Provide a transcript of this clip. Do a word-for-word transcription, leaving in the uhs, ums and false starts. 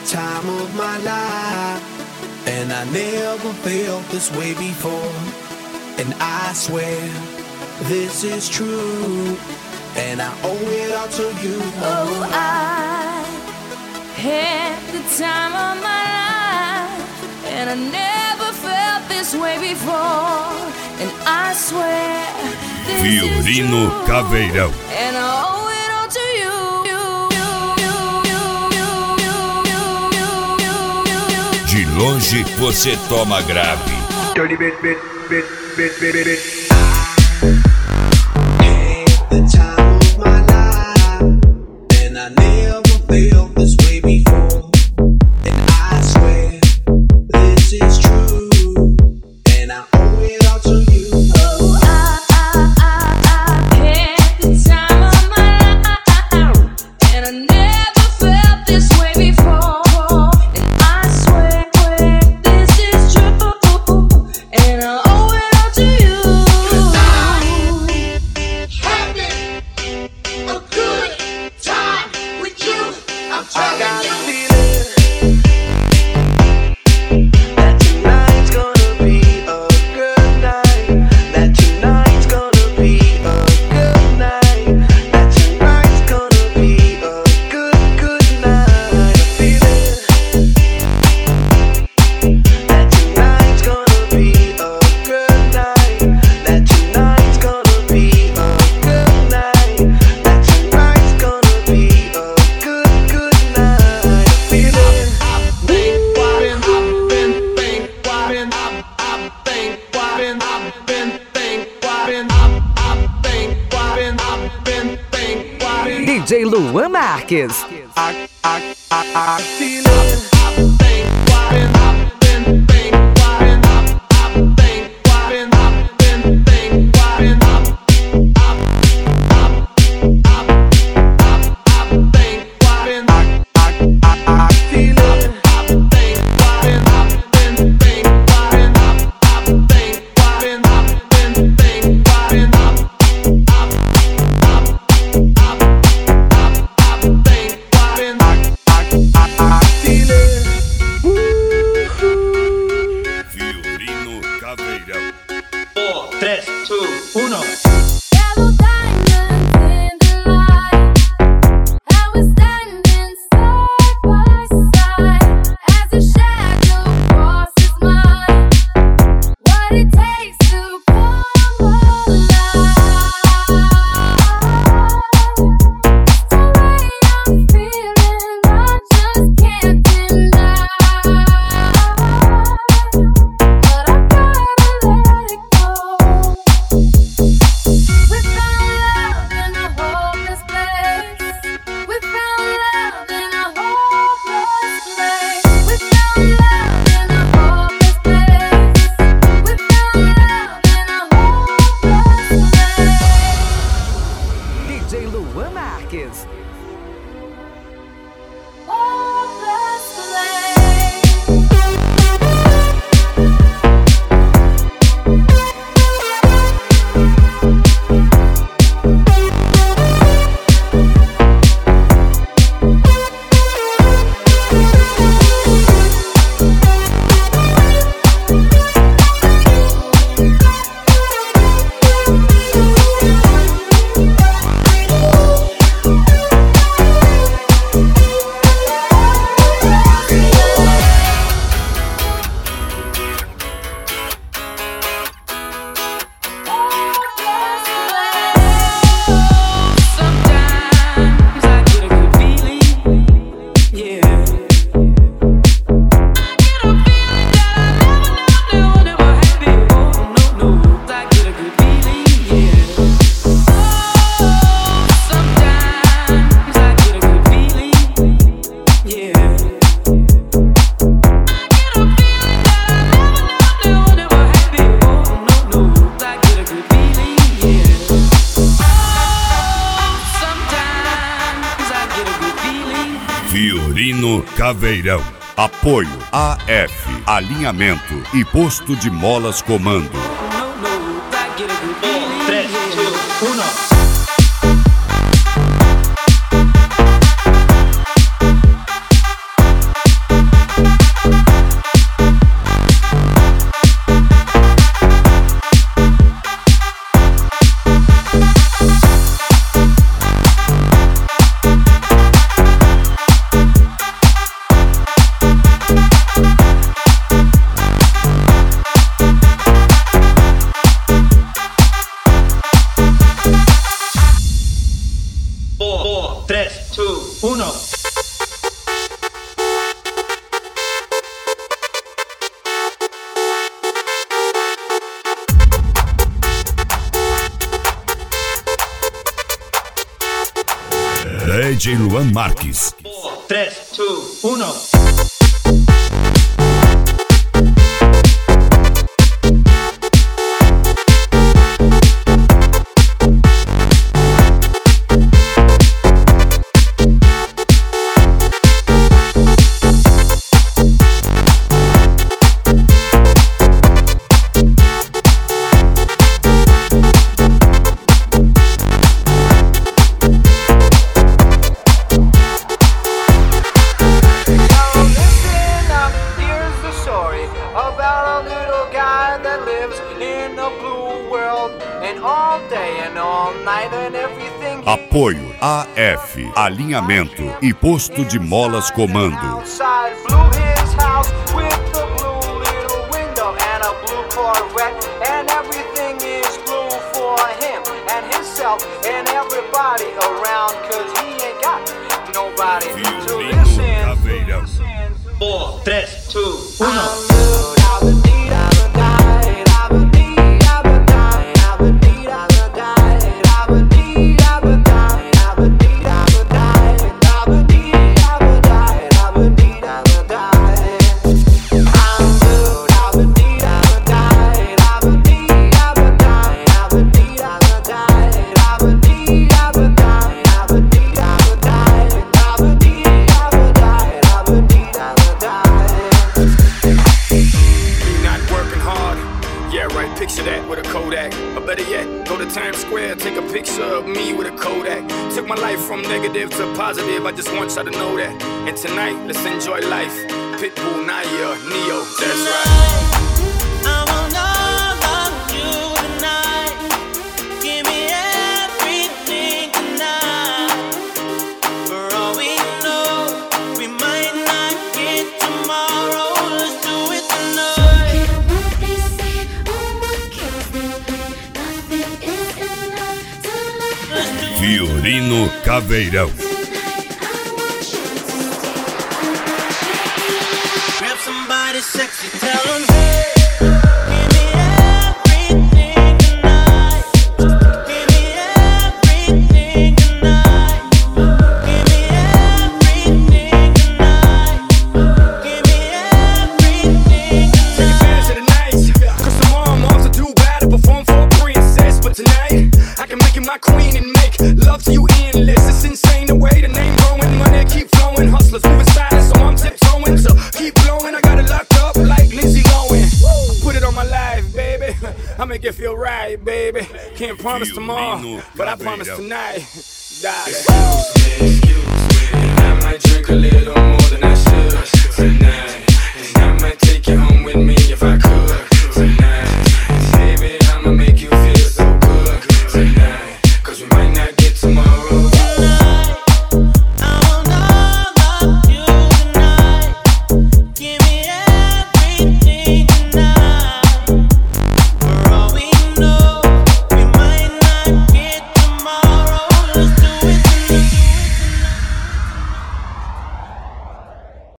time of my life, and I never felt this way before. And I swear this is true, and I owe it all to you. Oh, I had the time of my life, and I never felt this way before. And I swear this Fiorino is true, Caveirão. and I owe it all to you. De longe você toma grave. Dirty bit, bit, bit, bit, bit, bit, bit. Had the time of my life, and I never felt this way before. And I swear this is true, and I owe it all to you. Oh, I, I, I, I had the time of my life, and I never felt this way before. And I swear this is true, and I owe it all to you. Having a good time with you, I'm I got telling a you. feeling that tonight's gonna be a good night. That tonight's gonna be a good night. That tonight's gonna be a good, good night. A feeling that tonight's gonna be a good night. That tonight's gonna be a good night. That tonight's gonna be a good, good night. A feeling. D J Luan Marques. I, I, I, I feel it. Fiorino Caveirão. four, three, two, one. Yellow diamonds in the light, and we're standing side by side as a shadow crosses mine. What it takes to come alive. It's the way I'm feeling, I just can't deny. But I gotta let it go. We found love in a hopeless place. We found love in a hopeless place. We found love in a hopeless place. We found love in a hopeless place. D J Luan Marques. Hopeless place. Fiorino Caveirão. Apoio A F, alinhamento e posto de molas comando. four, three, two, one. D J Luan Marques. four, three, two, one. Apoio A F, alinhamento e posto de molas comando. Caveirão. four, three, two, one. I just want y'all to know that. And tonight, let's enjoy life. Pitbull, Naya, Neo, that's right. I want all of you tonight. Give me everything tonight. For all we know, we might not get tomorrow. Let's do it tonight. What they say, oh what kills them, nothing is enough tonight. Fiorino Caveirão. Somebody sexy, tell them, hey, give me everything tonight. Give me everything tonight. Give me everything tonight. Give me everything tonight. Take advantage of the night, cause tomorrow I'm off to do battle, perform for a princess. But tonight, I can make you my queen and make love to you endless. It's insane the way the name growing, money keep flowing. Hustlers moving silent, so I'm tiptoeing. So keep blowing, I got it locked up like Lindsay Lohan. Put it on my life, baby. I make it feel right, baby. Can't promise tomorrow, but I promise tonight. Excuse me, excuse me, I might drink a little more than I should tonight.